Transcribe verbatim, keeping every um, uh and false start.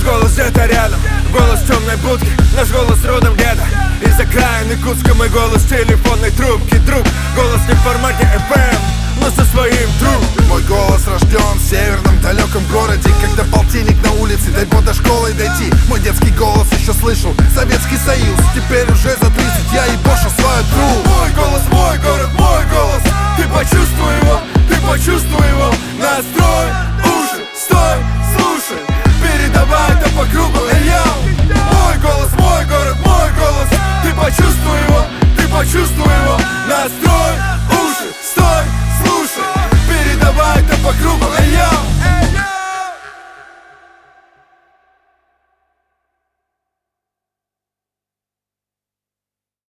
голос где-то рядом, голос темной будки, наш голос родом где-то из окраин Иркутска, мой голос телефонной трубки. Друг, голос не в формате эф эм, но со своим труб. Мой голос рожден в северном далеком городе, когда полтинник на улице, дай бог до школы дойти. Мой детский голос еще слышал Советский Союз, теперь уже за тридцать я ебошу свою тру. Мой голос, мой город, мой голос, ты почувствуй его, ты почувствуй его настрой.